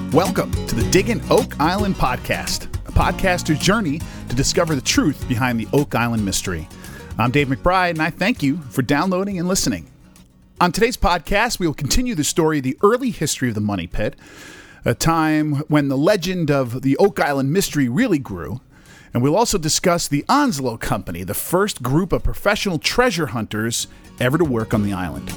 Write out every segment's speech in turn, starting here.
Welcome to the Diggin' Oak Island podcast, a podcaster's journey to discover the truth behind the Oak Island mystery. I'm Dave McBride, and I thank you for downloading and listening. On today's podcast, we will continue the story of the early history of the Money Pit, a time when the legend of the Oak Island mystery really grew, and we'll also discuss the Onslow Company, the first group of professional treasure hunters ever to work on the island.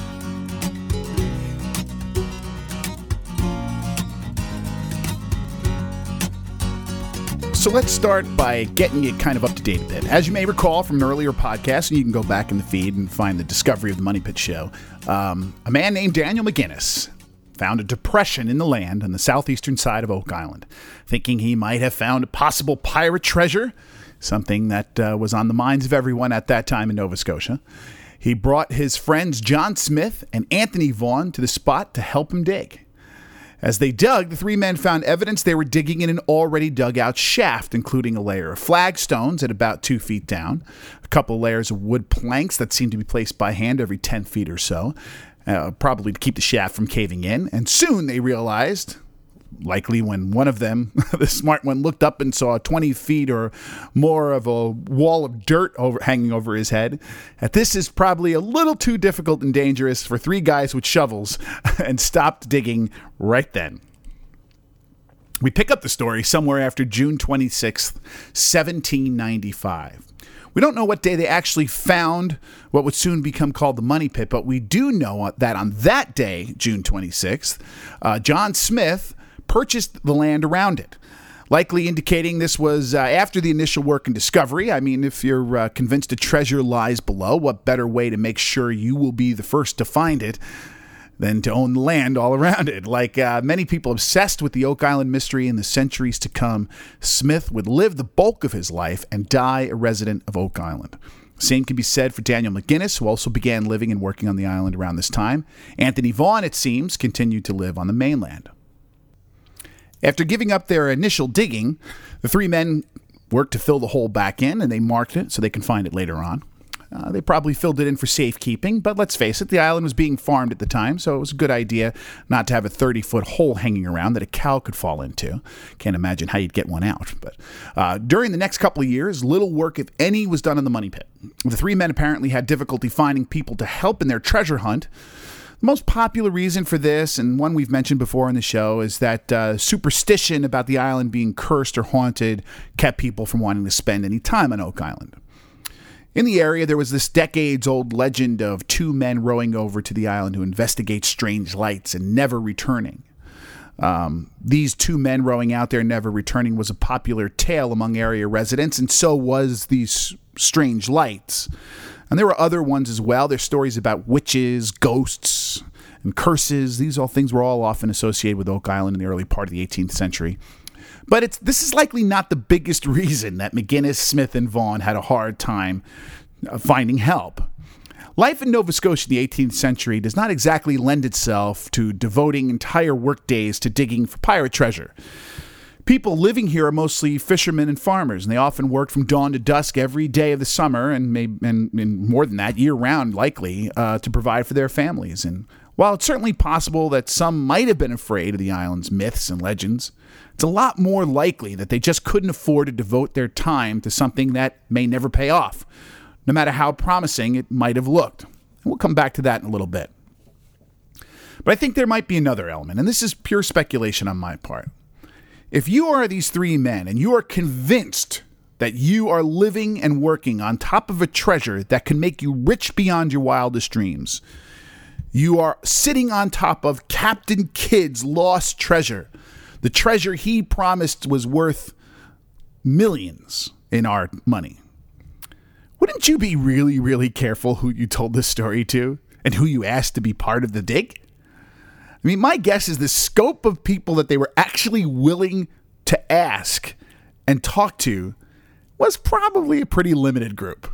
So let's start by getting you kind of up to date a bit. As you may recall from an earlier podcast, and you can go back in the feed and find the Discovery of the Money Pit show, a man named Daniel McGinnis found a depression in the land on the southeastern side of Oak Island, thinking he might have found a possible pirate treasure, something that was on the minds of everyone at that time in Nova Scotia. He brought his friends John Smith and Anthony Vaughn to the spot to help him dig. As they dug, the three men found evidence they were digging in an already dug-out shaft, including a layer of flagstones at about 2 feet down, a couple layers of wood planks that seemed to be placed by hand every 10 feet or so, probably to keep the shaft from caving in. And soon they realized, likely when one of them, the smart one, looked up and saw 20 feet or more of a wall of dirt hanging over his head, that this is probably a little too difficult and dangerous for three guys with shovels, and stopped digging right then. We pick up the story somewhere after June 26th, 1795. We don't know what day they actually found what would soon become called the Money Pit, but we do know that on that day, June 26th, John Smith purchased the land around it, likely indicating this was after the initial work and discovery. I mean, if you're convinced a treasure lies below, what better way to make sure you will be the first to find it than to own the land all around it? Like many people obsessed with the Oak Island mystery in the centuries to come, Smith would live the bulk of his life and die a resident of Oak Island. Same can be said for Daniel McGinnis, who also began living and working on the island around this time. Anthony Vaughn, it seems, continued to live on the mainland. After giving up their initial digging, the three men worked to fill the hole back in, and they marked it so they can find it later on. They probably filled it in for safekeeping, but let's face it, the island was being farmed at the time, so it was a good idea not to have a 30-foot hole hanging around that a cow could fall into. Can't imagine how you'd get one out. But during the next couple of years, little work, if any, was done in the Money Pit. The three men apparently had difficulty finding people to help in their treasure hunt. The most popular reason for this, and one we've mentioned before in the show, is that superstition about the island being cursed or haunted kept people from wanting to spend any time on Oak Island. In the area, there was this decades-old legend of two men rowing over to the island to investigate strange lights and never returning. These two men rowing out there never returning was a popular tale among area residents, and so was these strange lights. And there were other ones as well. There's stories about witches, ghosts, and curses. These all things were all often associated with Oak Island in the early part of the 18th century. But this is likely not the biggest reason that McGinnis, Smith, and Vaughn had a hard time finding help. Life in Nova Scotia in the 18th century does not exactly lend itself to devoting entire work days to digging for pirate treasure. People living here are mostly fishermen and farmers, and they often worked from dawn to dusk every day of the summer, and more than that, year-round likely, to provide for their families. And while it's certainly possible that some might have been afraid of the island's myths and legends, it's a lot more likely that they just couldn't afford to devote their time to something that may never pay off, no matter how promising it might have looked. And we'll come back to that in a little bit. But I think there might be another element, and this is pure speculation on my part. If you are these three men and you are convinced that you are living and working on top of a treasure that can make you rich beyond your wildest dreams, you are sitting on top of Captain Kidd's lost treasure, the treasure he promised was worth millions in our money. Wouldn't you be really, really careful who you told this story to and who you asked to be part of the dig? I mean, my guess is the scope of people that they were actually willing to ask and talk to was probably a pretty limited group.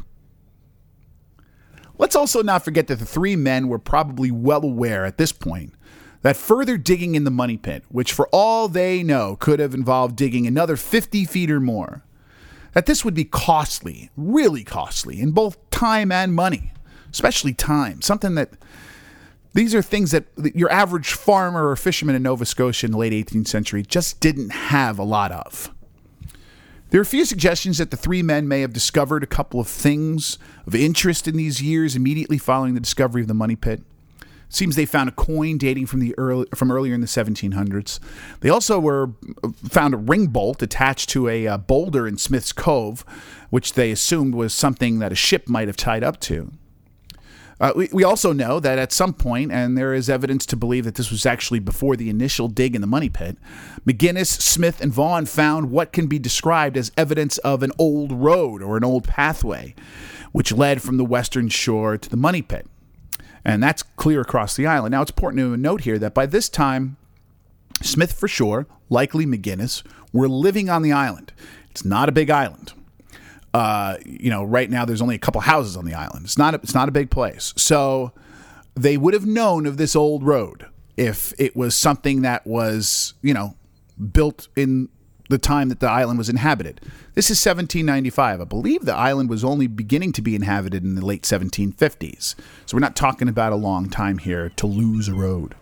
Let's also not forget that the three men were probably well aware at this point that further digging in the Money Pit, which for all they know could have involved digging another 50 feet or more, that this would be costly, really costly, in both time and money, especially time, something that These are things that your average farmer or fisherman in Nova Scotia in the late 18th century just didn't have a lot of. There are a few suggestions that the three men may have discovered a couple of things of interest in these years immediately following the discovery of the money pit. It seems they found a coin dating from earlier in the 1700s. They also found a ring bolt attached to a boulder in Smith's Cove, which they assumed was something that a ship might have tied up to. We also know that at some point, and there is evidence to believe that this was actually before the initial dig in the money pit, McGinnis, Smith, and Vaughan found what can be described as evidence of an old road or an old pathway, which led from the western shore to the money pit. And that's clear across the island. Now, it's important to note here that by this time, Smith for sure, likely McGinnis, were living on the island. It's not a big island. Right now there's only a couple houses on the island. It's not a big place. So they would have known of this old road if it was something that was, built in the time that the island was inhabited. This is 1795. I believe the island was only beginning to be inhabited in the late 1750s. So we're not talking about a long time here to lose a road.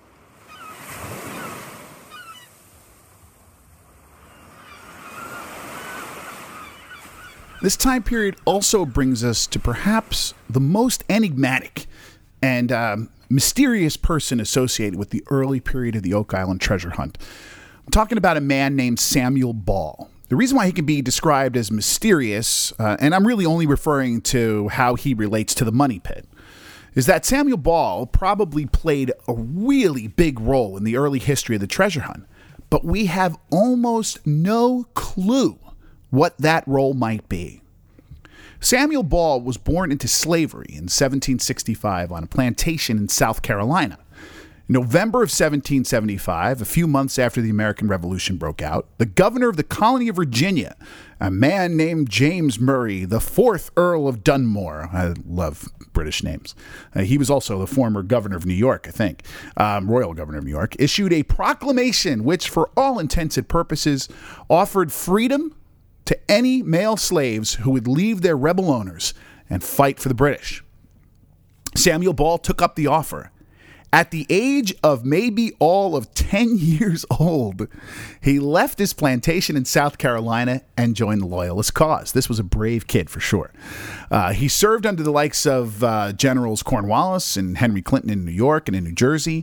This time period also brings us to perhaps the most enigmatic and mysterious person associated with the early period of the Oak Island treasure hunt. I'm talking about a man named Samuel Ball. The reason why he can be described as mysterious, and I'm really only referring to how he relates to the money pit, is that Samuel Ball probably played a really big role in the early history of the treasure hunt, but we have almost no clue what that role might be. Samuel Ball was born into slavery in 1765 on a plantation in South Carolina. In November of 1775, a few months after the American Revolution broke out, the governor of the colony of Virginia, a man named James Murray, the 4th Earl of Dunmore — I love British names. He was also the former governor of New York, I think, royal governor of New York — issued a proclamation which, for all intents and purposes, offered freedom to any male slaves who would leave their rebel owners and fight for the British. Samuel Ball took up the offer. At the age of maybe all of 10 years old, he left his plantation in South Carolina and joined the Loyalist cause. This was a brave kid for sure. He served under the likes of Generals Cornwallis and Henry Clinton in New York and in New Jersey.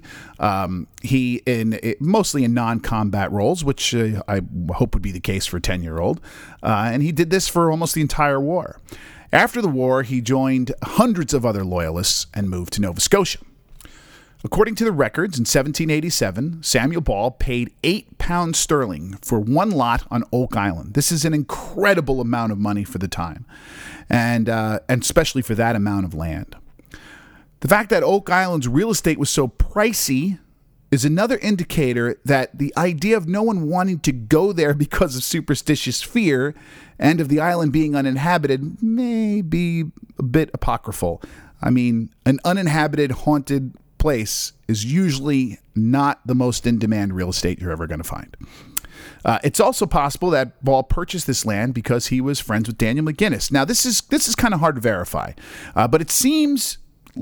Mostly in non-combat roles, which I hope would be the case for a 10-year-old. And he did this for almost the entire war. After the war, he joined hundreds of other Loyalists and moved to Nova Scotia. According to the records, in 1787, Samuel Ball paid £8 for one lot on Oak Island. This is an incredible amount of money for the time, and especially for that amount of land. The fact that Oak Island's real estate was so pricey is another indicator that the idea of no one wanting to go there because of superstitious fear and of the island being uninhabited may be a bit apocryphal. I mean, an uninhabited, haunted place is usually not the most in-demand real estate you're ever going to find. It's also possible that Ball purchased this land because he was friends with Daniel McGinnis. Now, this is kind of hard to verify, but it seems,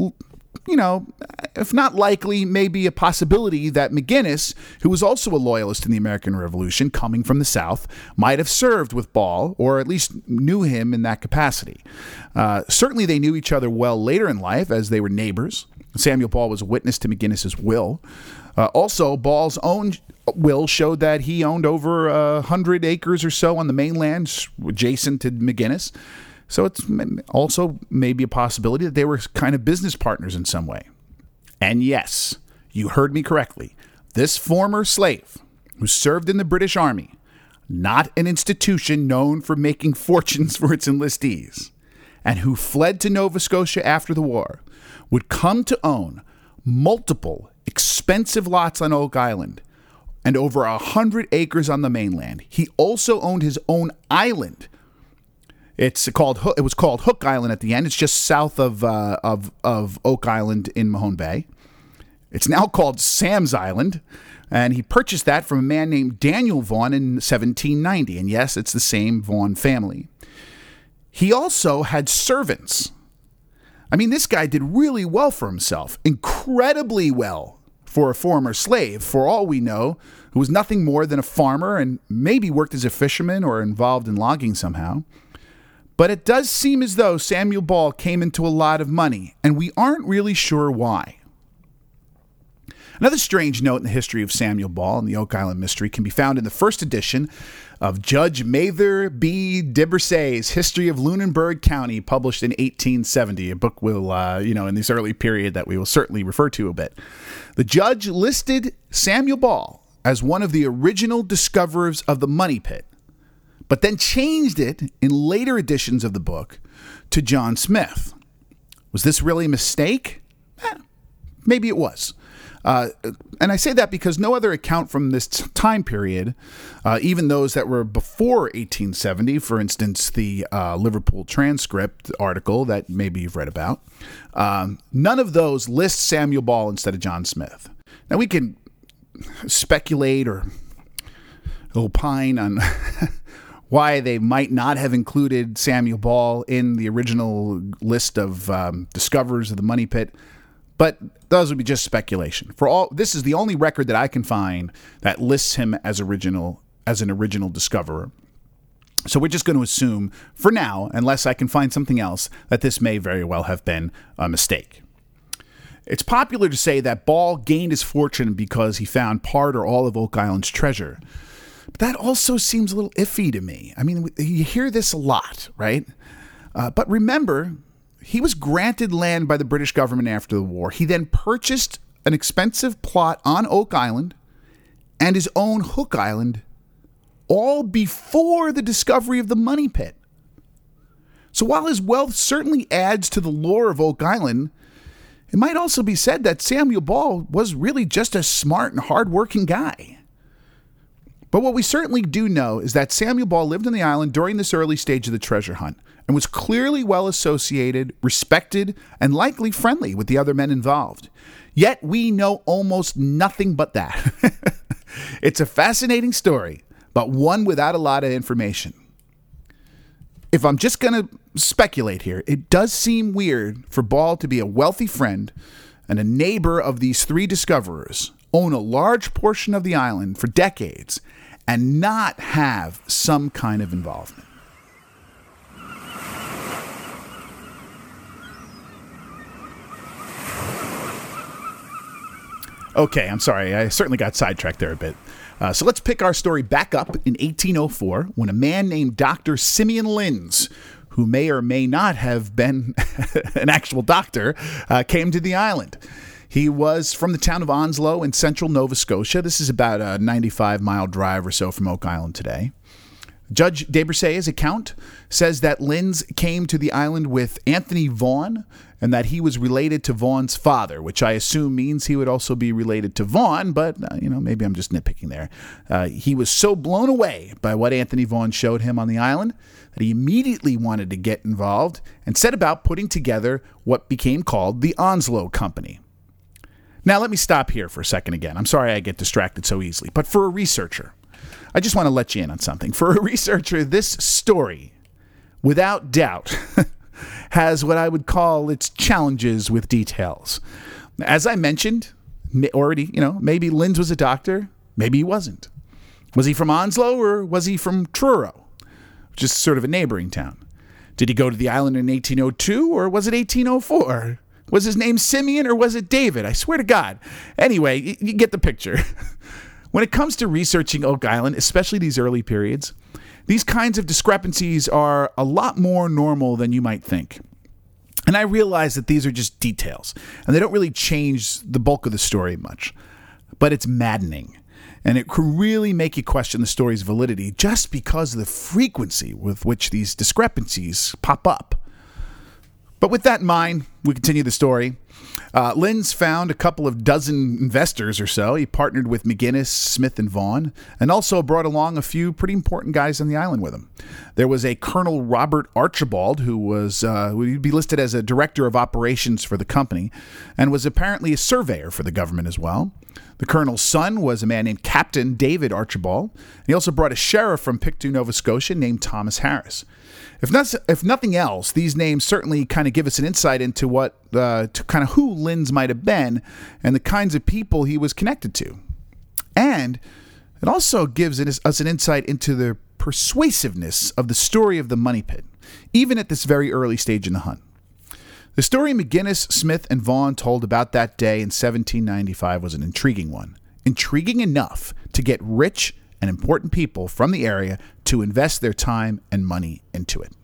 if not likely, maybe a possibility that McGinnis, who was also a Loyalist in the American Revolution, coming from the South, might have served with Ball, or at least knew him in that capacity. Certainly, they knew each other well later in life, as they were neighbors. Samuel Ball was a witness to McGinnis's will. Also, Ball's own will showed that he owned over 100 acres or so on the mainland adjacent to McGinnis. So it's also maybe a possibility that they were kind of business partners in some way. And yes, you heard me correctly. This former slave who served in the British Army, not an institution known for making fortunes for its enlistees, and who fled to Nova Scotia after the war, would come to own multiple expensive lots on Oak Island and over 100 acres on the mainland. He also owned his own island. It was called Hook Island at the end. It's just south of Oak Island in Mahone Bay. It's now called Sam's Island, and he purchased that from a man named Daniel Vaughan in 1790. And yes, it's the same Vaughan family. He also had servants. I mean, this guy did really well for himself. Incredible incredibly well for a former slave, for all we know, who was nothing more than a farmer and maybe worked as a fisherman or involved in logging somehow. But it does seem as though Samuel Ball came into a lot of money, and we aren't really sure why. Another strange note in the history of Samuel Ball and the Oak Island mystery can be found in the first edition of Judge Mather B. Debrisay's History of Lunenburg County, published in 1870, a book we'll, in this early period that we will certainly refer to a bit. The judge listed Samuel Ball as one of the original discoverers of the money pit, but then changed it in later editions of the book to John Smith. Was this really a mistake? Maybe it was. And I say that because no other account from this time period, even those that were before 1870, for instance, the Liverpool Transcript article that maybe you've read about, none of those list Samuel Ball instead of John Smith. Now, we can speculate or opine on why they might not have included Samuel Ball in the original list of discoverers of the money pit. But those would be just speculation. This is the only record that I can find that lists him as an original discoverer. So we're just going to assume, for now, unless I can find something else, that this may very well have been a mistake. It's popular to say that Ball gained his fortune because he found part or all of Oak Island's treasure. But that also seems a little iffy to me. I mean, you hear this a lot, right? But remember, he was granted land by the British government after the war. He then purchased an expensive plot on Oak Island and his own Hook Island, all before the discovery of the money pit. So while his wealth certainly adds to the lore of Oak Island, it might also be said that Samuel Ball was really just a smart and hardworking guy. But what we certainly do know is that Samuel Ball lived on the island during this early stage of the treasure hunt and was clearly well associated, respected, and likely friendly with the other men involved. Yet we know almost nothing but that. It's a fascinating story, but one without a lot of information. If I'm just going to speculate here, it does seem weird for Ball to be a wealthy friend and a neighbor of these three discoverers, own a large portion of the island for decades, and not have some kind of involvement. Okay, I'm sorry. I certainly got sidetracked there a bit. So let's pick our story back up in 1804 when a man named Dr. Simeon Linz, who may or may not have been an actual doctor, came to the island. He was from the town of Onslow in central Nova Scotia. This is about a 95-mile drive or so from Oak Island today. Judge Debrisay's account says that Linz came to the island with Anthony Vaughan and that he was related to Vaughan's father, which I assume means he would also be related to Vaughan, but, maybe I'm just nitpicking there. He was so blown away by what Anthony Vaughan showed him on the island that he immediately wanted to get involved and set about putting together what became called the Onslow Company. Now, let me stop here for a second again. I'm sorry I get distracted so easily, but for a researcher, I just want to let you in on something. For a researcher, this story, without doubt, has what I would call its challenges with details. As I mentioned already, maybe Linz was a doctor, maybe he wasn't. Was he from Onslow or was he from Truro, which is sort of a neighboring town? Did he go to the island in 1802 or was it 1804? Was his name Simeon or was it David? I swear to God. Anyway, you get the picture. When it comes to researching Oak Island, especially these early periods, these kinds of discrepancies are a lot more normal than you might think. And I realize that these are just details, and they don't really change the bulk of the story much. But it's maddening, and it could really make you question the story's validity just because of the frequency with which these discrepancies pop up. But with that in mind, we continue the story. Linz found a couple of dozen investors or so. He partnered with McGinnis, Smith, and Vaughan, and also brought along a few pretty important guys on the island with him. There was a Colonel Robert Archibald, who would be listed as a director of operations for the company, and was apparently a surveyor for the government as well. The colonel's son was a man named Captain David Archibald. He also brought a sheriff from Pictou, Nova Scotia, named Thomas Harris. If nothing else, these names certainly kind of give us an insight into to kind of who Linz might have been and the kinds of people he was connected to. And it also gives us an insight into the persuasiveness of the story of the Money Pit, even at this very early stage in the hunt. The story McGinnis, Smith, and Vaughn told about that day in 1795 was an intriguing one. Intriguing enough to get rich and important people from the area to invest their time and money into it.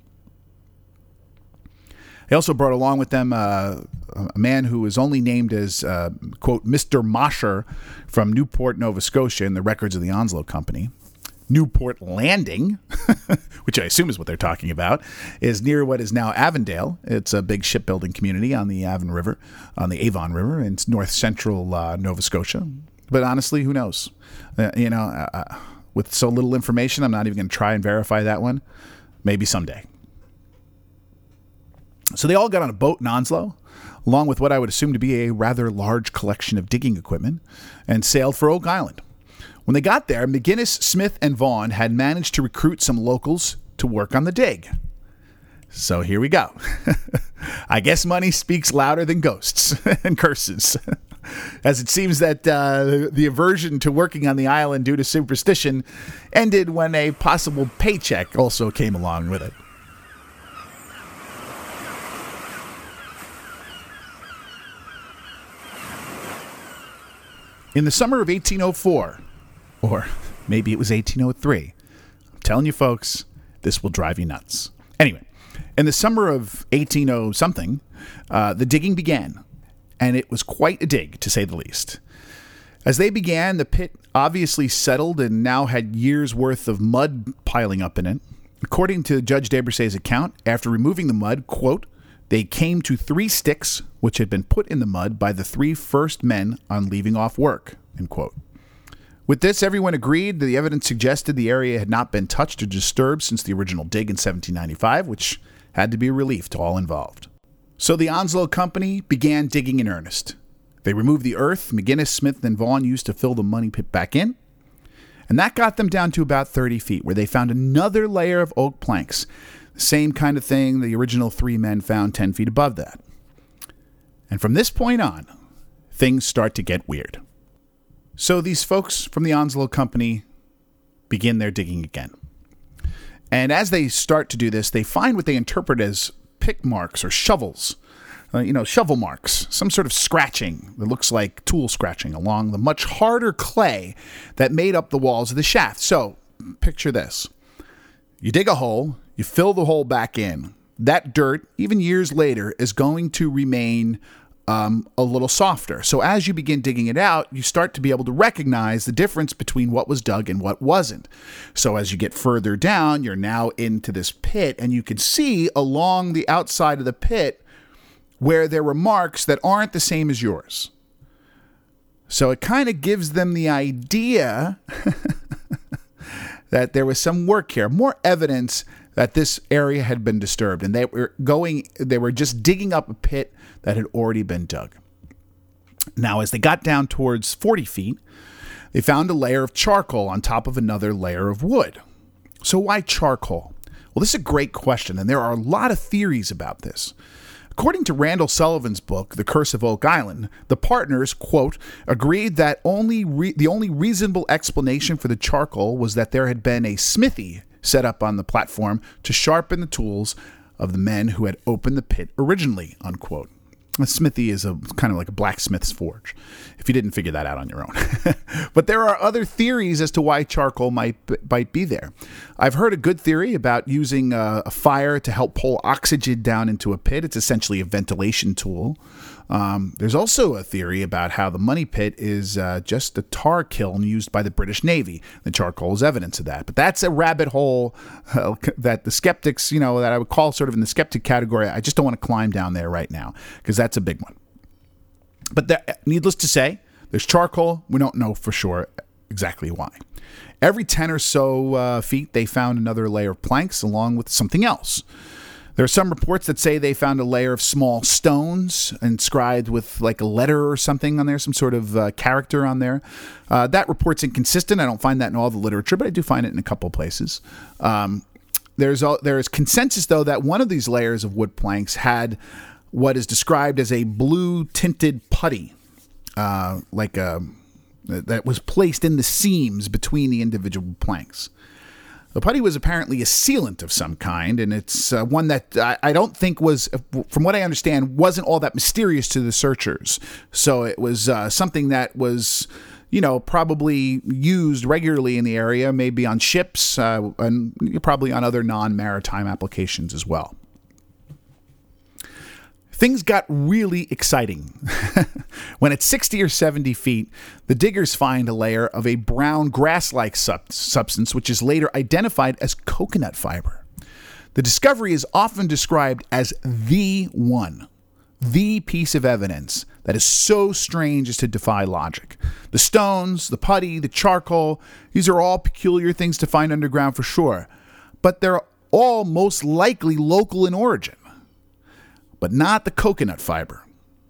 They also brought along with them a man who was only named as, quote, Mr. Mosher from Newport, Nova Scotia in the records of the Onslow Company. Newport Landing, which I assume is what they're talking about, is near what is now Avondale. It's a big shipbuilding community on the Avon River in north central Nova Scotia. But honestly, who knows? With so little information, I'm not even going to try and verify that one. Maybe someday. So they all got on a boat in Onslow, along with what I would assume to be a rather large collection of digging equipment, and sailed for Oak Island. When they got there, McGinnis, Smith, and Vaughn had managed to recruit some locals to work on the dig. So here we go. I guess money speaks louder than ghosts and curses. As it seems that the aversion to working on the island due to superstition ended when a possible paycheck also came along with it. In the summer of 1804, or maybe it was 1803, I'm telling you folks, this will drive you nuts. Anyway, in the summer of 1800-something, the digging began, and it was quite a dig, to say the least. As they began, the pit obviously settled and now had years' worth of mud piling up in it. According to Judge Debussay's account, after removing the mud, quote, they came to 3 sticks, which had been put in the mud by the 3 first men on leaving off work, end quote. With this, everyone agreed that the evidence suggested the area had not been touched or disturbed since the original dig in 1795, which had to be a relief to all involved. So the Onslow Company began digging in earnest. They removed the earth McGinnis, Smith, and Vaughn used to fill the money pit back in, and that got them down to about 30 feet, where they found another layer of oak planks. The same kind of thing the original 3 men found 10 feet above that. And from this point on, things start to get weird. So these folks from the Onslow Company begin their digging again. And as they start to do this, they find what they interpret as pick marks or shovels. Shovel marks, some sort of scratching that looks like tool scratching along the much harder clay that made up the walls of the shaft. So picture this. You dig a hole, you fill the hole back in. That dirt, even years later, is going to remain a little softer. So as you begin digging it out, you start to be able to recognize the difference between what was dug and what wasn't. So as you get further down, you're now into this pit, and you can see along the outside of the pit where there were marks that aren't the same as yours. So it kind of gives them the idea that there was some work here, more evidence that this area had been disturbed, and they were just digging up a pit that had already been dug. Now, as they got down towards 40 feet, they found a layer of charcoal on top of another layer of wood. So why charcoal? Well, this is a great question, and there are a lot of theories about this. According to Randall Sullivan's book, The Curse of Oak Island, the partners, quote, agreed that the only reasonable explanation for the charcoal was that there had been a smithy set up on the platform to sharpen the tools of the men who had opened the pit originally, unquote. A smithy is kind of like a blacksmith's forge, if you didn't figure that out on your own. But there are other theories as to why charcoal might be there. I've heard a good theory about using a fire to help pull oxygen down into a pit. It's essentially a ventilation tool. There's also a theory about how the money pit is just a tar kiln used by the British Navy. The charcoal is evidence of that. But that's a rabbit hole that the skeptics, that I would call sort of in the skeptic category. I just don't want to climb down there right now because that's a big one. But needless to say, there's charcoal. We don't know for sure exactly why. Every 10 or so feet, they found another layer of planks along with something else. There are some reports that say they found a layer of small stones inscribed with like a letter or something on there, some sort of character on there. That report's inconsistent. I don't find that in all the literature, but I do find it in a couple places. There is consensus, though, that one of these layers of wood planks had what is described as a blue tinted putty, that was placed in the seams between the individual planks. The putty was apparently a sealant of some kind, and it's one that I don't think was, from what I understand, wasn't all that mysterious to the searchers. So it was something that was, probably used regularly in the area, maybe on ships, and probably on other non-maritime applications as well. Things got really exciting. When at 60 or 70 feet, the diggers find a layer of a brown grass-like substance, which is later identified as coconut fiber. The discovery is often described as the piece of evidence that is so strange as to defy logic. The stones, the putty, the charcoal, these are all peculiar things to find underground for sure, but they're all most likely local in origin. But not the coconut fiber.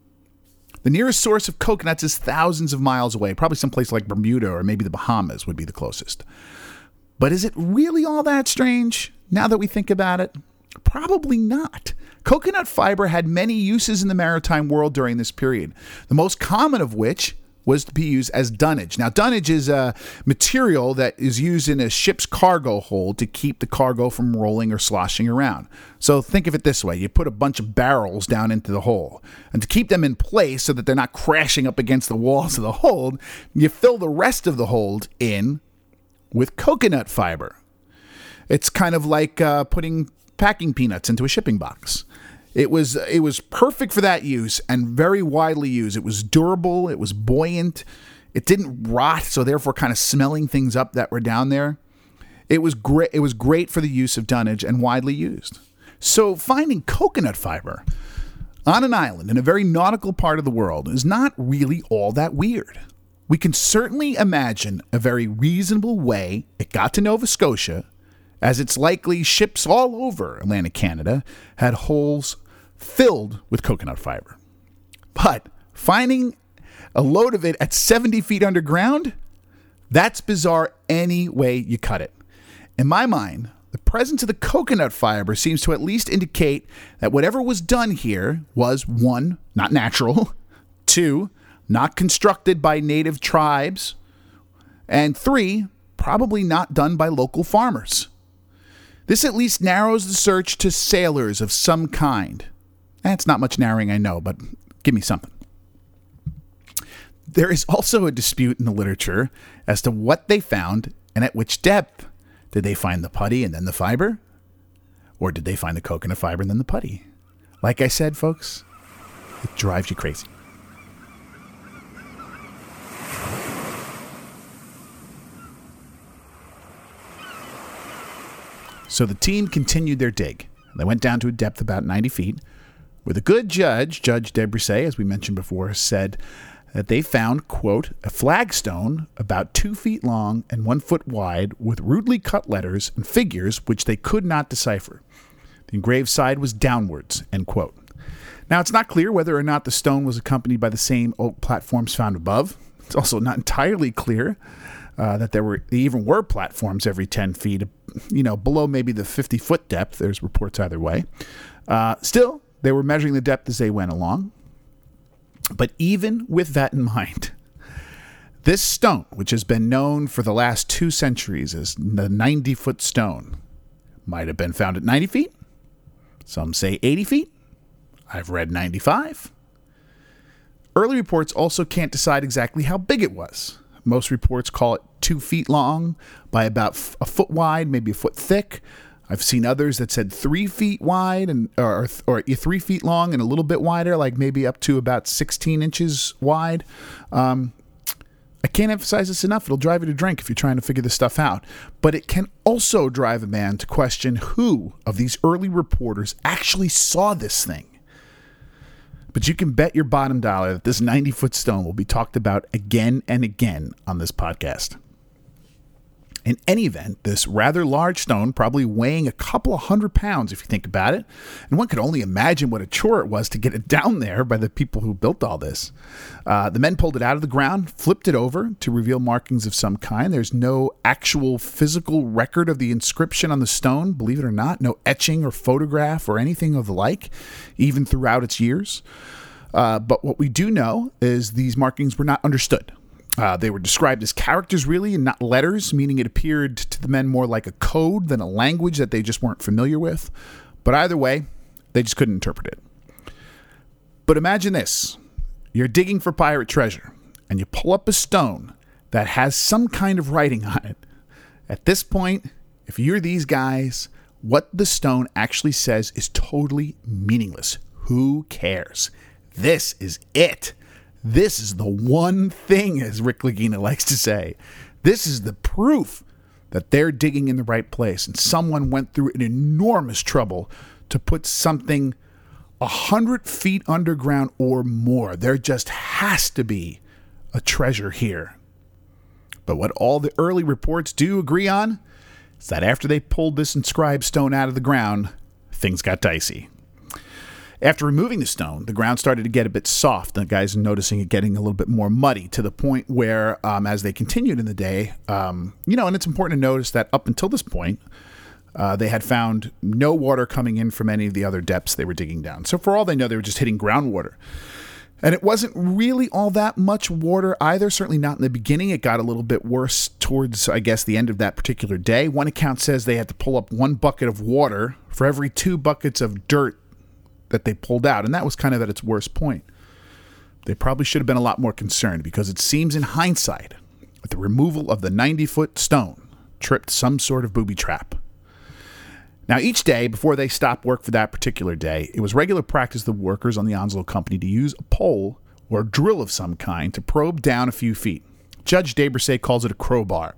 The nearest source of coconuts is thousands of miles away, probably someplace like Bermuda or maybe the Bahamas would be the closest. But is it really all that strange now that we think about it? Probably not. Coconut fiber had many uses in the maritime world during this period, the most common of which was to be used as dunnage. Now, dunnage is a material that is used in a ship's cargo hold to keep the cargo from rolling or sloshing around. So think of it this way. You put a bunch of barrels down into the hole, and to keep them in place so that they're not crashing up against the walls of the hold, you fill the rest of the hold in with coconut fiber. It's kind of like putting packing peanuts into a shipping box. It was perfect for that use and very widely used. It was durable. It was buoyant. It didn't rot, so therefore kind of smelling things up that were down there. It was great. It was great for the use of dunnage and widely used. So finding coconut fiber on an island in a very nautical part of the world is not really all that weird. We can certainly imagine a very reasonable way it got to Nova Scotia, as it's likely ships all over Atlantic Canada had holes filled with coconut fiber. But finding a load of it at 70 feet underground, that's bizarre any way you cut it. In my mind, the presence of the coconut fiber seems to at least indicate that whatever was done here was 1, not natural, 2, not constructed by native tribes, and 3, probably not done by local farmers. This at least narrows the search to sailors of some kind. That's not much narrowing, I know, but give me something. There is also a dispute in the literature as to what they found and at which depth. Did they find the putty and then the fiber? Or did they find the coconut fiber and then the putty? Like I said, folks, it drives you crazy. So the team continued their dig. They went down to a depth about 90 feet, where the good judge, Judge Debrisay, as we mentioned before, said that they found, quote, a flagstone about 2 feet long and 1 foot wide with rudely cut letters and figures which they could not decipher. The engraved side was downwards, end quote. Now, it's not clear whether or not the stone was accompanied by the same oak platforms found above. It's also not entirely clear that there even were platforms every 10 feet, below maybe the 50-foot depth. There's reports either way. Still, they were measuring the depth as they went along. But even with that in mind, this stone, which has been known for the last 2 centuries as the 90-foot stone, might have been found at 90 feet. Some say 80 feet. I've read 95. Early reports also can't decide exactly how big it was. Most reports call it 2 feet long by about a foot wide, maybe a foot thick. I've seen others that said 3 feet wide or 3 feet long and a little bit wider, like maybe up to about 16 inches wide. I can't emphasize this enough. It'll drive you to drink if you're trying to figure this stuff out. But it can also drive a man to question who of these early reporters actually saw this thing. But you can bet your bottom dollar that this 90-foot stone will be talked about again and again on this podcast. In any event, this rather large stone, probably weighing a couple of 100 pounds if you think about it, and one could only imagine what a chore it was to get it down there by the people who built all this. The men pulled it out of the ground, flipped it over to reveal markings of some kind. There's no actual physical record of the inscription on the stone, believe it or not, no etching or photograph or anything of the like, even throughout its years. But what we do know is these markings were not understood. They were described as characters, really, and not letters, meaning it appeared to the men more like a code than a language that they just weren't familiar with. But either way, they just couldn't interpret it. But imagine this. You're digging for pirate treasure, and you pull up a stone that has some kind of writing on it. At this point, if you're these guys, what the stone actually says is totally meaningless. Who cares? This is it. This is the one thing, as Rick Lagina likes to say. This is the proof that they're digging in the right place, and someone went through an enormous trouble to put something 100 feet underground or more. There just has to be a treasure here. But what all the early reports do agree on is that after they pulled this inscribed stone out of the ground, things got dicey. After removing the stone, the ground started to get a bit soft. The guys are noticing it getting a little bit more muddy to the point where, as they continued in the day, and it's important to notice that up until this point, they had found no water coming in from any of the other depths they were digging down. So for all they know, they were just hitting groundwater. And it wasn't really all that much water either, certainly not in the beginning. It got a little bit worse towards, I guess, the end of that particular day. One account says they had to pull up 1 bucket of water for every 2 buckets of dirt that they pulled out, and that was kind of at its worst point. They probably should have been a lot more concerned, because it seems in hindsight that the removal of the 90-foot stone tripped some sort of booby trap. Now, each day before they stopped work for that particular day, it was regular practice of the workers on the Onslow Company to use a pole or a drill of some kind to probe down a few feet. Judge Debrisay calls it a crowbar.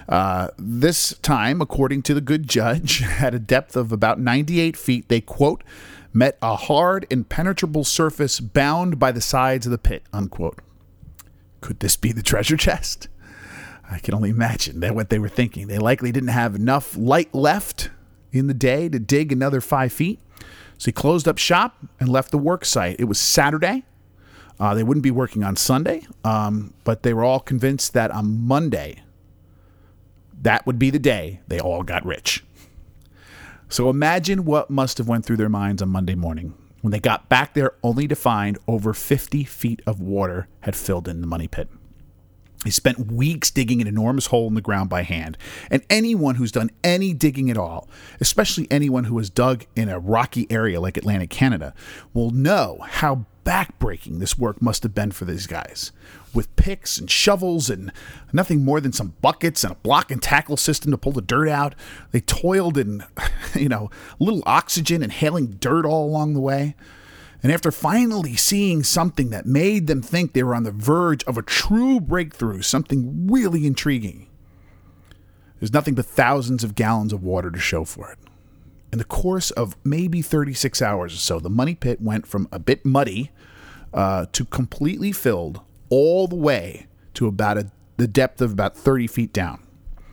This time, according to the good judge, at a depth of about 98 feet, they, quote, met a hard, impenetrable surface bound by the sides of the pit, unquote. Could this be the treasure chest? I can only imagine that what they were thinking. They likely didn't have enough light left in the day to dig another 5 feet. So he closed up shop and left the work site. It was Saturday. They wouldn't be working on Sunday, but they were all convinced that on Monday, that would be the day they all got rich. So imagine what must have went through their minds on Monday morning when they got back there only to find over 50 feet of water had filled in the money pit. They spent weeks digging an enormous hole in the ground by hand, and anyone who's done any digging at all, especially anyone who has dug in a rocky area like Atlantic Canada, will know how backbreaking this work must have been for these guys. With picks and shovels and nothing more than some buckets and a block and tackle system to pull the dirt out, they toiled in, little oxygen, inhaling dirt all along the way. And after finally seeing something that made them think they were on the verge of a true breakthrough, something really intriguing, there's nothing but thousands of gallons of water to show for it. In the course of maybe 36 hours or so, the money pit went from a bit muddy to completely filled all the way to about the depth of about 30 feet down,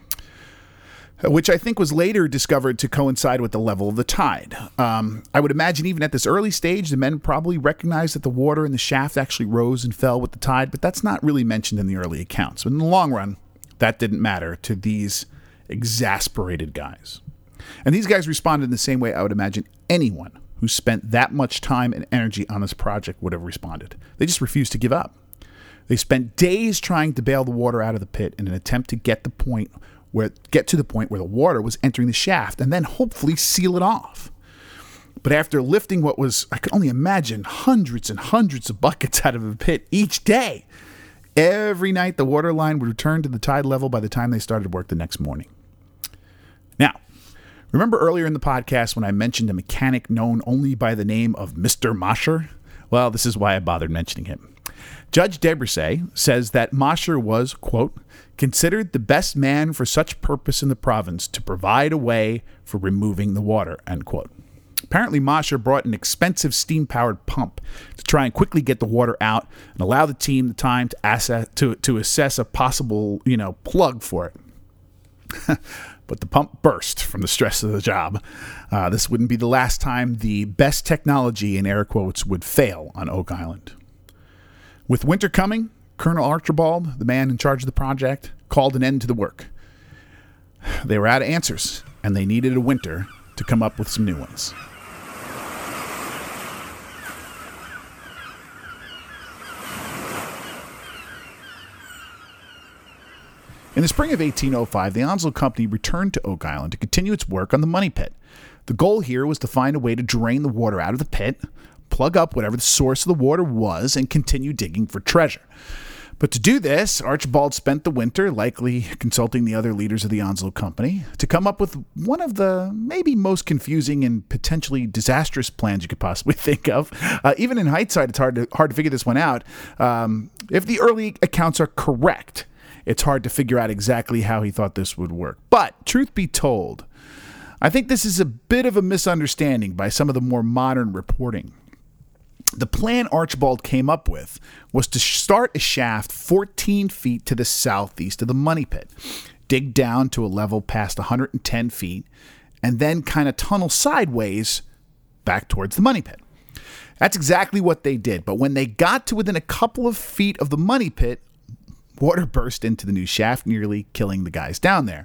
which I think was later discovered to coincide with the level of the tide. I would imagine even at this early stage, the men probably recognized that the water in the shaft actually rose and fell with the tide, but that's not really mentioned in the early accounts. But in the long run, that didn't matter to these exasperated guys. And these guys responded in the same way I would imagine anyone who spent that much time and energy on this project would have responded. They just refused to give up. They spent days trying to bail the water out of the pit in an attempt to get to the point where the water was entering the shaft and then hopefully seal it off. But after lifting what was, I could only imagine, hundreds and hundreds of buckets out of the pit each day, every night the water line would return to the tide level by the time they started work the next morning. Now, remember earlier in the podcast when I mentioned a mechanic known only by the name of Mr. Mosher? Well, this is why I bothered mentioning him. Judge Debrisay says that Mosher was, quote, considered the best man for such purpose in the province to provide a way for removing the water, end quote. Apparently, Mosher brought an expensive steam-powered pump to try and quickly get the water out and allow the team the time to assess a possible, plug for it. But the pump burst from the stress of the job. This wouldn't be the last time the best technology, in air quotes, would fail on Oak Island. With winter coming, Colonel Archibald, the man in charge of the project, called an end to the work. They were out of answers, and they needed a winter to come up with some new ones. In the spring of 1805, the Onslow Company returned to Oak Island to continue its work on the money pit. The goal here was to find a way to drain the water out of the pit, plug up whatever the source of the water was, and continue digging for treasure. But to do this, Archibald spent the winter, likely consulting the other leaders of the Onslow Company, to come up with one of the maybe most confusing and potentially disastrous plans you could possibly think of. Even in hindsight, it's hard to figure this one out. If the early accounts are correct, it's hard to figure out exactly how he thought this would work. But truth be told, I think this is a bit of a misunderstanding by some of the more modern reporting. The plan Archibald came up with was to start a shaft 14 feet to the southeast of the money pit, dig down to a level past 110 feet, and then kind of tunnel sideways back towards the money pit. That's exactly what they did, but when they got to within a couple of feet of the money pit, water burst into the new shaft, nearly killing the guys down there.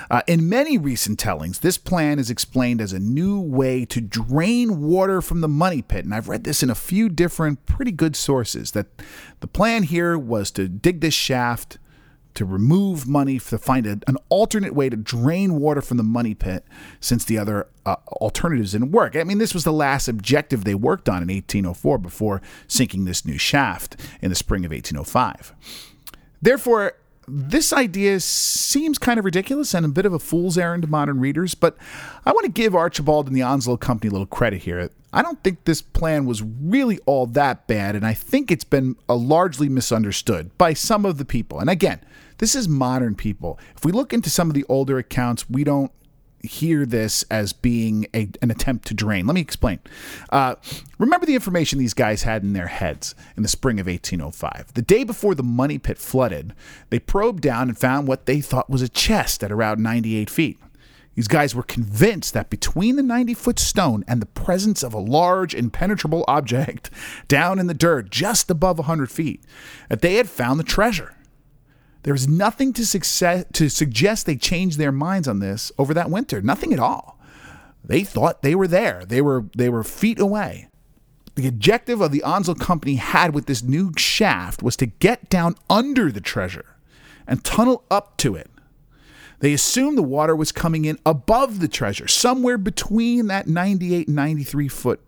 In many recent tellings, this plan is explained as a new way to drain water from the money pit. And I've read this in a few different pretty good sources, that the plan here was to dig this shaft, to remove money, to find an alternate way to drain water from the money pit, since the other alternatives didn't work. I mean, this was the last objective they worked on in 1804 before sinking this new shaft in the spring of 1805. Therefore, this idea seems kind of ridiculous and a bit of a fool's errand to modern readers, but I want to give Archibald and the Onslow Company a little credit here. I don't think this plan was really all that bad, and I think it's been largely misunderstood by some of the people. And again, this is modern people. If we look into some of the older accounts, we don't hear this as being an attempt to drain. Let me explain. Remember the information these guys had in their heads in the spring of 1805. The day before the money pit flooded, they probed down and found what they thought was a chest at around 98 feet. These guys were convinced that between the 90-foot stone and the presence of a large, impenetrable object down in the dirt just above 100 feet, that they had found the treasure. There was nothing to suggest they changed their minds on this over that winter. Nothing at all. They thought they were there. They were feet away. The objective of the Onslow Company had with this new shaft was to get down under the treasure and tunnel up to it. They assumed the water was coming in above the treasure, somewhere between that 98 and 93 foot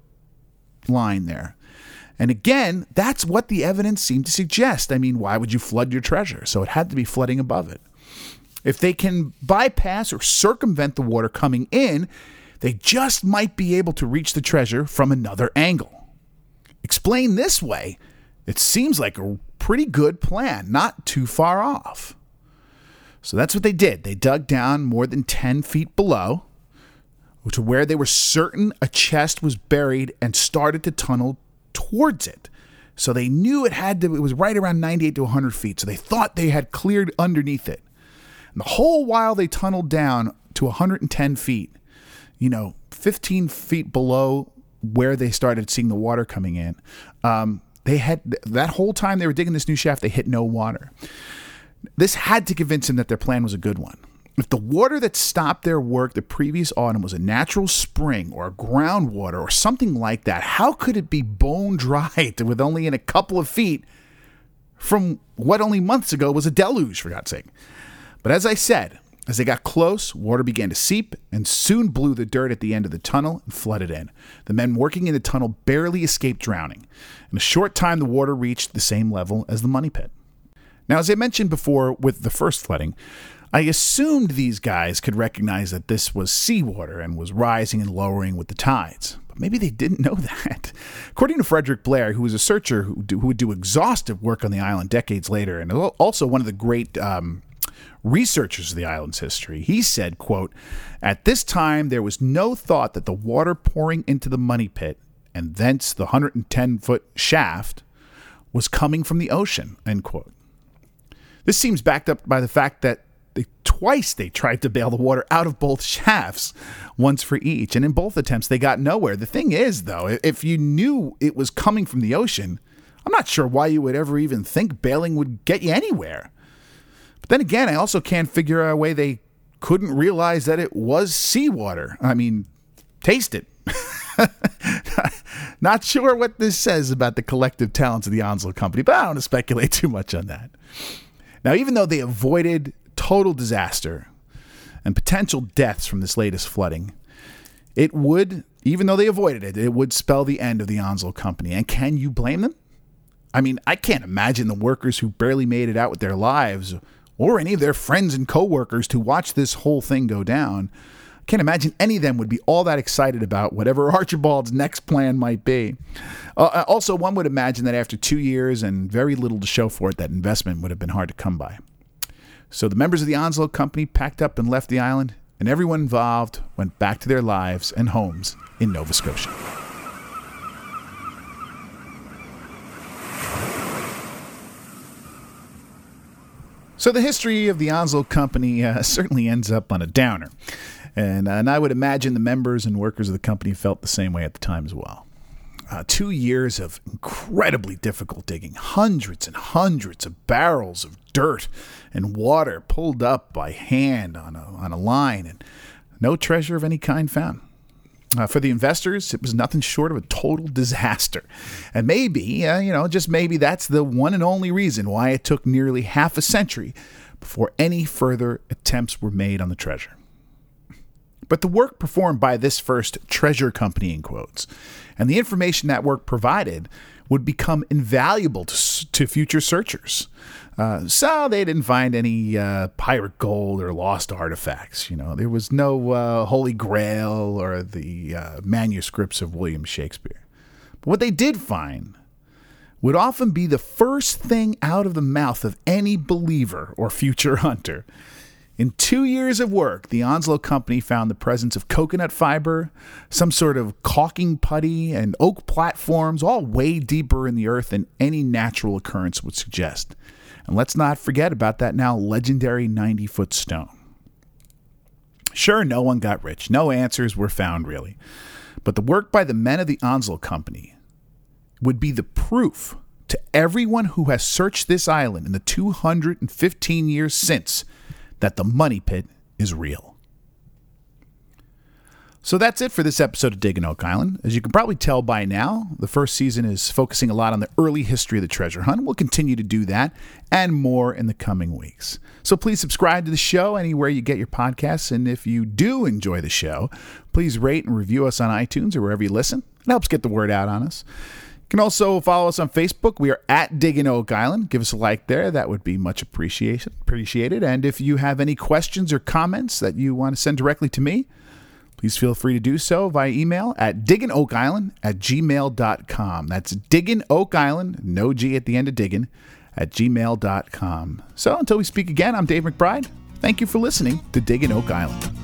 line there. And again, that's what the evidence seemed to suggest. I mean, why would you flood your treasure? So it had to be flooding above it. If they can bypass or circumvent the water coming in, they just might be able to reach the treasure from another angle. Explained this way, it seems like a pretty good plan, not too far off. So that's what they did. They dug down more than 10 feet below to where they were certain a chest was buried and started to tunnel towards it. So they knew it was right around 98 to 100 feet. So they thought they had cleared underneath it. And the whole while they tunneled down to 110 feet, 15 feet below where they started seeing the water coming in, they had that whole time they were digging this new shaft, they hit no water. This had to convince them that their plan was a good one. If the water that stopped their work the previous autumn was a natural spring or a groundwater or something like that, how could it be bone dry with only in a couple of feet from what only months ago was a deluge, for God's sake? But as I said, as they got close, water began to seep and soon blew the dirt at the end of the tunnel and flooded in. The men working in the tunnel barely escaped drowning. In a short time, the water reached the same level as the money pit. Now, as I mentioned before with the first flooding, I assumed these guys could recognize that this was seawater and was rising and lowering with the tides. But maybe they didn't know that. According to Frederick Blair, who was a searcher who would do exhaustive work on the island decades later, and also one of the great researchers of the island's history, he said, quote, "At this time, there was no thought that the water pouring into the money pit, and thence the 110-foot shaft, was coming from the ocean," end quote. This seems backed up by the fact that Twice they tried to bail the water out of both shafts, once for each. And in both attempts, they got nowhere. The thing is, though, if you knew it was coming from the ocean, I'm not sure why you would ever even think bailing would get you anywhere. But then again, I also can't figure out a way they couldn't realize that it was seawater. I mean, taste it. Not sure what this says about the collective talents of the Onslow Company, but I don't want to speculate too much on that. Now, even though they avoided total disaster and potential deaths from this latest flooding, it would, even though they avoided it, it would spell the end of the Onslow Company. And can you blame them? I mean, I can't imagine the workers who barely made it out with their lives, or any of their friends and coworkers to watch this whole thing go down. I can't imagine any of them would be all that excited about whatever Archibald's next plan might be. Also, one would imagine that after 2 years and very little to show for it, that investment would have been hard to come by. So the members of the Onslow Company packed up and left the island, and everyone involved went back to their lives and homes in Nova Scotia. So the history of the Onslow Company certainly ends up on a downer. And I would imagine the members and workers of the company felt the same way at the time as well. 2 years of incredibly difficult digging, hundreds and hundreds of barrels of dirt and water pulled up by hand on a line, and no treasure of any kind found. For the investors, it was nothing short of a total disaster. And maybe, just maybe that's the one and only reason why it took nearly half a century before any further attempts were made on the treasure. But the work performed by this first treasure company, in quotes, and the information that work provided would become invaluable to future searchers. So they didn't find any pirate gold or lost artifacts. There was no Holy Grail or the manuscripts of William Shakespeare. But what they did find would often be the first thing out of the mouth of any believer or future hunter. In 2 years of work, the Onslow Company found the presence of coconut fiber, some sort of caulking putty, and oak platforms, all way deeper in the earth than any natural occurrence would suggest. And let's not forget about that now legendary 90-foot stone. Sure, no one got rich. No answers were found, really. But the work by the men of the Onslow Company would be the proof to everyone who has searched this island in the 215 years since that the money pit is real. So that's it for this episode of Digging Oak Island. As you can probably tell by now, the first season is focusing a lot on the early history of the treasure hunt. We'll continue to do that and more in the coming weeks. So please subscribe to the show anywhere you get your podcasts. And if you do enjoy the show, please rate and review us on iTunes or wherever you listen. It helps get the word out on us. You can also follow us on Facebook. We are at Digging Oak Island. Give us a like there. That would be much appreciated. And if you have any questions or comments that you want to send directly to me, please feel free to do so via email at diggingoakisland@gmail.com. That's Diggin' Oak Island, no G at the end of diggin', @gmail.com. So until we speak again, I'm Dave McBride. Thank you for listening to Digging Oak Island.